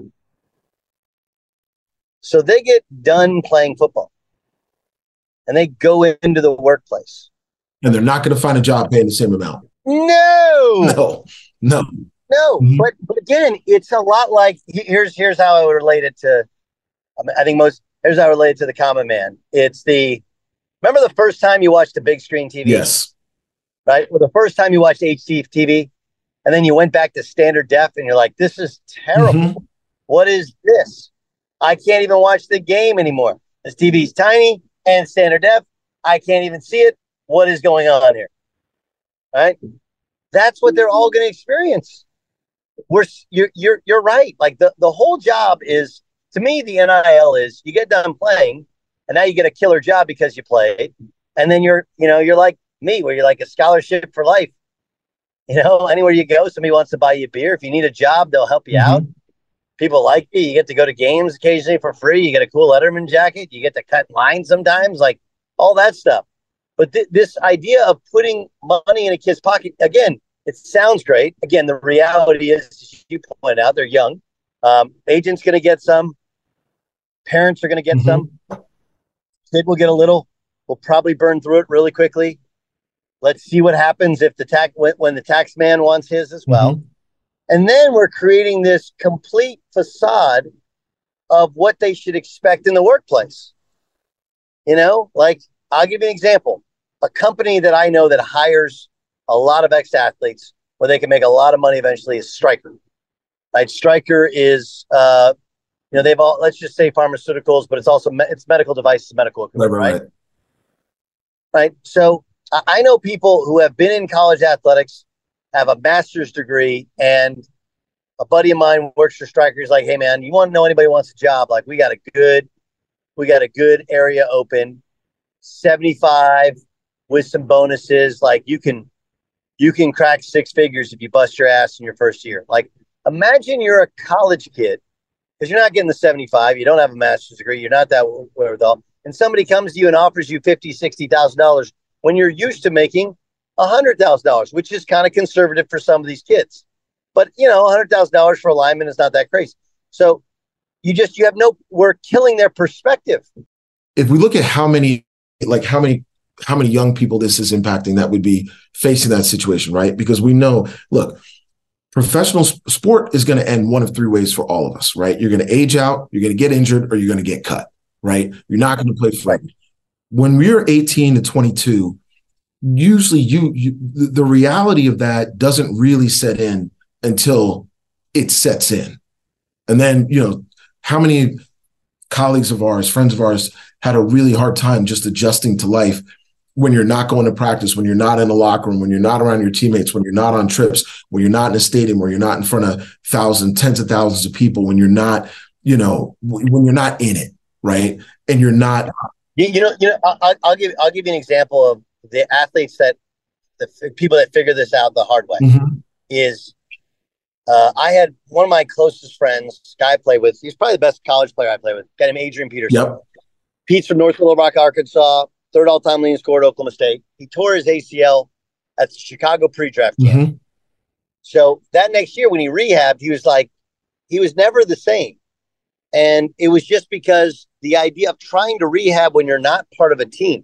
So they get done playing football and they go into the workplace. And they're not going to find a job paying the same amount. No, no, no, no. Mm-hmm. But, but again, it's a lot like, here's, here's how I would relate it to, I think most, here's how I relate it to the common man. It's the, remember the first time you watched a big screen T V? Yes. Right? Well, the first time you watched H D T V, and then you went back to standard def, and you're like, this is terrible. Mm-hmm. What is this? I can't even watch the game anymore. This T V's tiny and standard def. I can't even see it. What is going on here? Right? That's what they're all going to experience. We're you're you're you're right. Like the, the whole job is, to me, the N I L is you get done playing, and now you get a killer job because you played, and then you're you know you're like me, where you're like a scholarship for life. You know, anywhere you go, somebody wants to buy you a beer. If you need a job, they'll help you mm-hmm. out. People like you. You get to go to games occasionally for free. You get a cool Letterman jacket. You get to cut lines sometimes, like all that stuff. But th- this idea of putting money in a kid's pocket, again, it sounds great. Again, the reality is, as you point out, they're young. Um, agent's going to get some. Parents are going to get mm-hmm. some. Kid will get a little. We'll probably burn through it really quickly. Let's see what happens if the tax when, when the tax man wants his as well. Mm-hmm. And then we're creating this complete facade of what they should expect in the workplace. You know, like I'll give you an example. A company that I know that hires a lot of ex-athletes where they can make a lot of money eventually is Stryker. Right? Stryker is, uh, you know, they've all, let's just say pharmaceuticals, but it's also, me- it's medical devices, medical equipment, right? Right. Right. So I know people who have been in college athletics, have a master's degree, and a buddy of mine works for Stryker. He's like, hey man, you want to know anybody who wants a job? Like we got a good, we got a good area open, seventy-five with some bonuses. Like you can, you can crack six figures if you bust your ass in your first year. Like, Imagine you're a college kid, because you're not getting the seventy-five, you don't have a master's degree, you're not that wherewithal, and somebody comes to you and offers you fifty thousand dollars, sixty thousand dollars when you're used to making one hundred thousand dollars, which is kind of conservative for some of these kids. But, you know, one hundred thousand dollars for a lineman is not that crazy. So you just, you have no, we're killing their perspective. If we look at how many, like how many, how many young people this is impacting that would be facing that situation, right? Because we know, look, professional sport is going to end one of three ways for all of us, right? You're going to age out, you're going to get injured, or you're going to get cut, right? You're not going to play forever. When we're eighteen to twenty-two, usually you, you the reality of that doesn't really set in until it sets in. And then, you know, how many colleagues of ours, friends of ours had a really hard time just adjusting to life when you're not going to practice, when you're not in the locker room, when you're not around your teammates, when you're not on trips, when you're not in a stadium, where you're not in front of thousands, tens of thousands of people, when you're not, you know, when you're not in it, right? And you're not. You, you know, you know, I'll, I'll give I'll give you an example of the athletes that the f- people that figure this out the hard way. Mm-hmm. Is uh, I had one of my closest friends, guy I play with. He's probably the best college player I play with. Got him Adrian Peterson. Yep. Pete's from North Little Rock, Arkansas. Third all-time leading scorer at Oklahoma State. He tore his A C L at the Chicago pre-draft camp. Mm-hmm. So that next year when he rehabbed, he was like, he was never the same. And it was just because the idea of trying to rehab when you're not part of a team,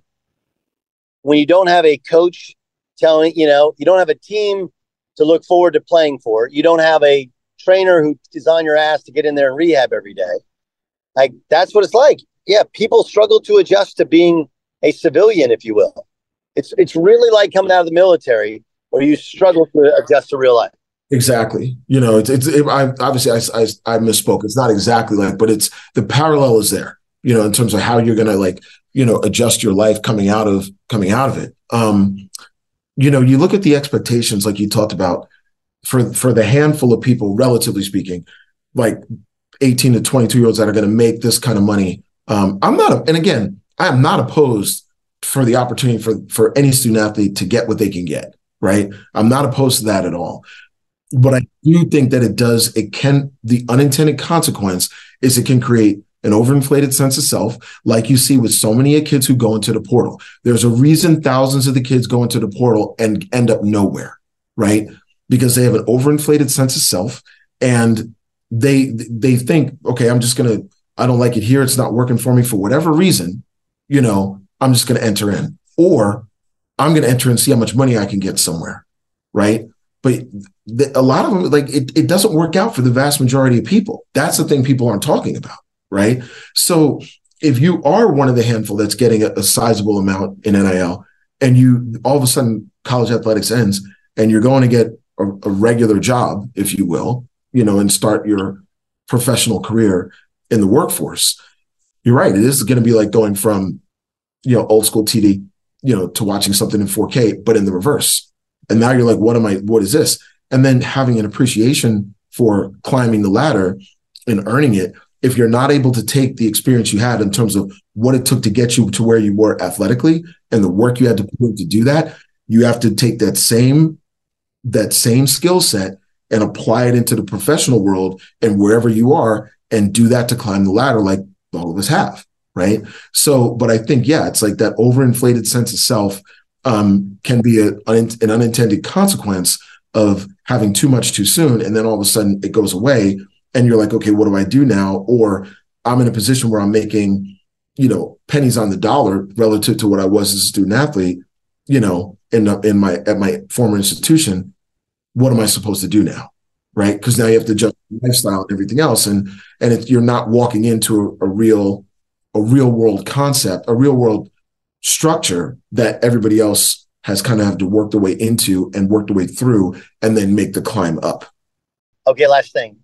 when you don't have a coach telling, you know, you don't have a team to look forward to playing for, you don't have a trainer who is on your ass to get in there and rehab every day. Like, that's what it's like. Yeah, people struggle to adjust to being a civilian, if you will. It's it's really like coming out of the military where you struggle to adjust to real life. Exactly. You know, it's, it's it, I, obviously I, I, I misspoke. It's not exactly like, but it's the parallel is there, you know, in terms of how you're going to like, you know, adjust your life coming out of coming out of it. Um, you know, you look at the expectations, like you talked about for, for the handful of people, relatively speaking, like eighteen to twenty-two year olds that are going to make this kind of money. Um, I'm not, a, and again, I am not opposed for the opportunity for, for any student athlete to get what they can get, right? I'm not opposed to that at all. But I do think that it does, it can, the unintended consequence is it can create an overinflated sense of self, like you see with so many kids who go into the portal. There's a reason thousands of the kids go into the portal and end up nowhere, right? Because they have an overinflated sense of self and they they think, okay, I'm just going to, I don't like it here. It's not working for me for whatever reason, you know, I'm just going to enter in. Or I'm going to enter and see how much money I can get somewhere, right? But the, a lot of them, like, it, it doesn't work out for the vast majority of people. That's the thing people aren't talking about, right? So if you are one of the handful that's getting a, a sizable amount in N I L and you all of a sudden college athletics ends and you're going to get a, a regular job, if you will, you know, and start your professional career in the workforce, you're right. It is going to be like going from, you know, old school T V, you know, to watching something in four K, but in the reverse. And now you're like, what am I, what is this? And then having an appreciation for climbing the ladder and earning it. If you're not able to take the experience you had in terms of what it took to get you to where you were athletically and the work you had to put to do that, you have to take that same, that same skill set and apply it into the professional world and wherever you are and do that to climb the ladder like all of us have, right? So, but I think, yeah, it's like that overinflated sense of self um, can be a, an unintended consequence of having too much too soon. And then all of a sudden it goes away and you're like, okay, what do I do now? Or I'm in a position where I'm making, you know, pennies on the dollar relative to what I was as a student athlete, you know, in, in my, at my former institution. What am I supposed to do now? Right. Because now you have to adjust lifestyle and everything else. And, and if you're not walking into a, a real, a real world concept, a real world structure that everybody else has kind of have to work their way into and work their way through and then make the climb up. Okay. Last thing.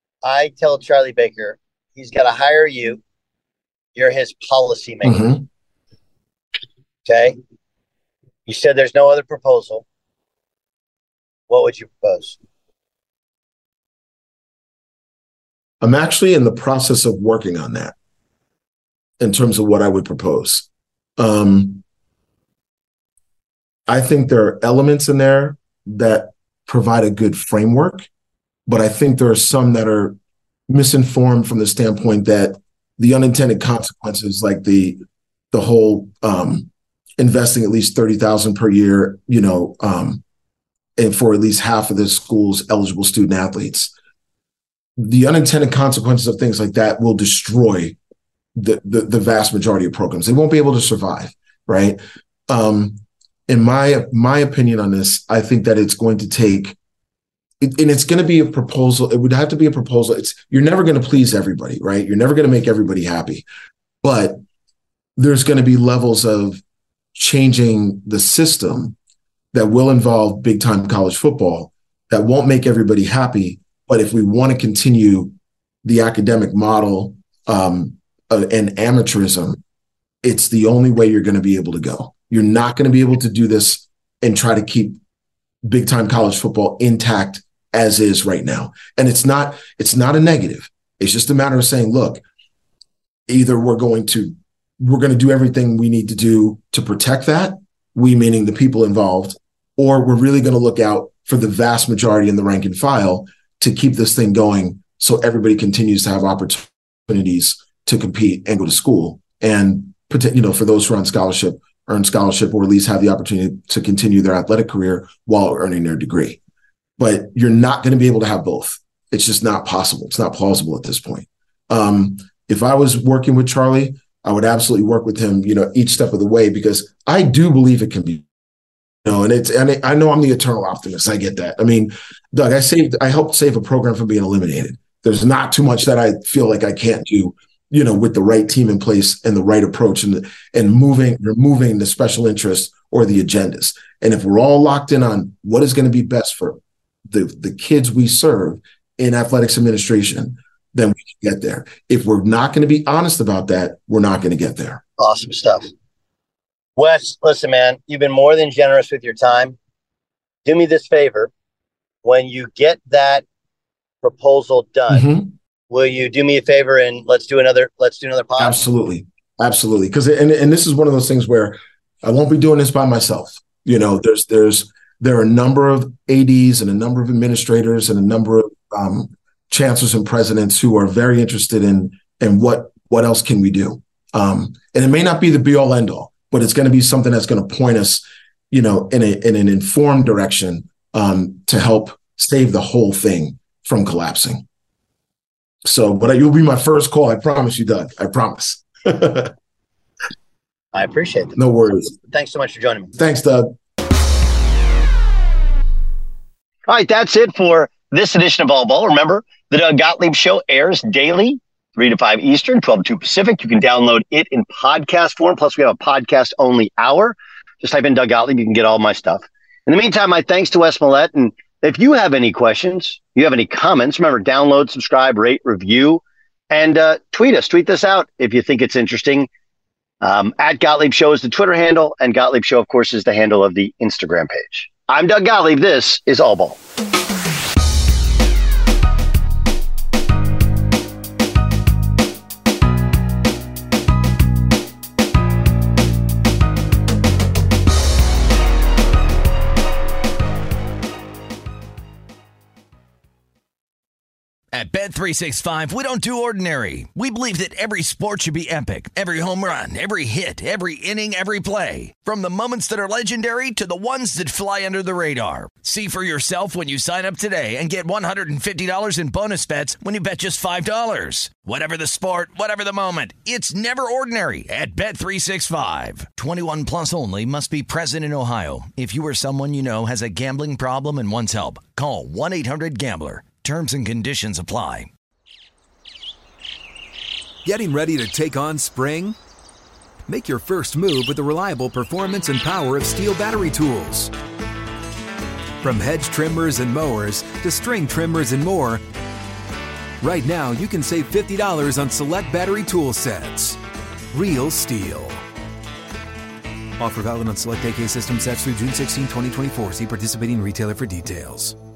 I tell Charlie Baker, he's got to hire you. You're his policy maker. Mm-hmm. Okay. You said there's no other proposal. What would you propose? I'm actually in the process of working on that in terms of what I would propose. Um, I think there are elements in there that provide a good framework but I think there are some that are misinformed from the standpoint that the unintended consequences, like the the whole um, investing at least thirty thousand dollars per year, you know, um, and for at least half of the school's eligible student athletes, the unintended consequences of things like that will destroy the the, the vast majority of programs. They won't be able to survive, right? Um, in my my opinion on this, I think that it's going to take, and it's going to be a proposal. It would have to be a proposal. It's you're never going to please everybody, right? You're never going to make everybody happy, but there's going to be levels of changing the system that will involve big time college football that won't make everybody happy. But if we want to continue the academic model um, uh, and amateurism, it's the only way you're going to be able to go. You're not going to be able to do this and try to keep big time college football intact as is right now. And it's not, it's not a negative. It's just a matter of saying, look, either we're going to, we're going to do everything we need to do to protect that, we meaning the people involved, or we're really going to look out for the vast majority in the rank and file to keep this thing going so everybody continues to have opportunities to compete and go to school. And, you know, for those who are on scholarship, earn scholarship, or at least have the opportunity to continue their athletic career while earning their degree. But you're not going to be able to have both. It's just not possible. It's not plausible at this point. Um, if I was working with Charlie, I would absolutely work with him, you know, each step of the way, because I do believe it can be, you know, and it's, and I know I'm the eternal optimist. I get that. I mean, Doug, I saved, I helped save a program from being eliminated. There's not too much that I feel like I can't do, you know, with the right team in place and the right approach and, and moving, removing the special interests or the agendas. And if we're all locked in on what is going to be best for the, the kids we serve in athletics administration, then we can get there. If we're not going to be honest about that, we're not going to get there. Awesome stuff. Wes, listen, man, you've been more than generous with your time. Do me this favor. When you get that proposal done, mm-hmm. will you do me a favor and let's do another, let's do another podcast? Absolutely. Absolutely. Because, and, and this is one of those things where I won't be doing this by myself. You know, there's, there's, there are a number of A Ds and a number of administrators and a number of um, chancellors and presidents who are very interested in, in what, what else can we do? Um, and it may not be the be all end all, but it's going to be something that's going to point us, you know, in a, in an informed direction um, to help save the whole thing from collapsing. So, but you'll be my first call. I promise you, Doug. I promise. I appreciate that. No worries. Thanks so much for joining me. Thanks, Doug. All right, that's it for this edition of All Ball. Remember, the Doug Gottlieb Show airs daily, three to five Eastern, twelve to two Pacific. You can download it in podcast form. Plus, we have a podcast-only hour. Just type in Doug Gottlieb. You can get all my stuff. In the meantime, my thanks to Wes Mallette. And if you have any questions, you have any comments, remember, download, subscribe, rate, review, and uh, tweet us. Tweet this out if you think it's interesting. Um, at Gottlieb Show is the Twitter handle, and Gottlieb Show, of course, is the handle of the Instagram page. I'm Doug Gottlieb. This is All Ball. At Bet three sixty-five, we don't do ordinary. We believe that every sport should be epic. Every home run, every hit, every inning, every play. From the moments that are legendary to the ones that fly under the radar. See for yourself when you sign up today and get one hundred fifty dollars in bonus bets when you bet just five dollars. Whatever the sport, whatever the moment, it's never ordinary at Bet three sixty-five. twenty-one plus only. Must be present in Ohio. If you or someone you know has a gambling problem and wants help, call one eight hundred gambler. Terms and conditions apply. Getting ready to take on spring? Make your first move with the reliable performance and power of Steel battery tools. From hedge trimmers and mowers to string trimmers and more, right now you can save fifty dollars on select battery tool sets. Real Steel. Offer valid on select A K system sets through June sixteenth, twenty twenty-four. See participating retailer for details.